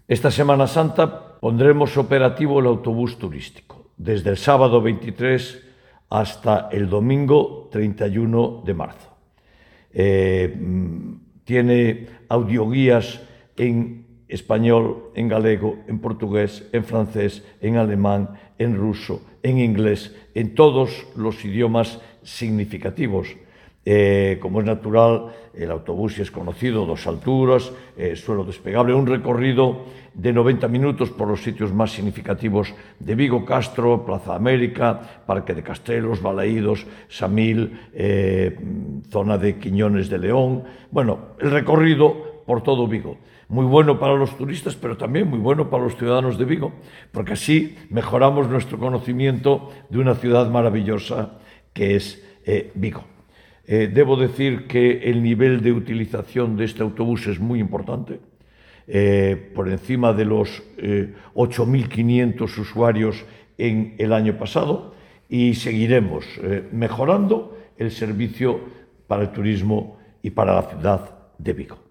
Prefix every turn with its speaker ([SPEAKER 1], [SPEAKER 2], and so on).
[SPEAKER 1] Esta Semana Santa pondremos operativo el autobús turístico, desde el sábado 23 hasta el domingo 31 de marzo. Tiene audioguías en español, en galego, en portugués, en francés, en alemán, en ruso, en inglés, en todos los idiomas significativos. Como es natural, el autobús es conocido, 2 alturas, suelo despegable, un recorrido de 90 minutos por los sitios más significativos de Vigo, Castro, Plaza América, Parque de Castelos, Balaídos, Samil, zona de Quiñones de León. Bueno, el recorrido por todo Vigo. Muy bueno para los turistas, pero también muy bueno para los ciudadanos de Vigo, porque así mejoramos nuestro conocimiento de una ciudad maravillosa que es Vigo. Debo decir que el nivel de utilización de este autobús es muy importante, por encima de los 8.500 usuarios en el año pasado, y seguiremos mejorando el servicio para el turismo y para la ciudad de Vigo.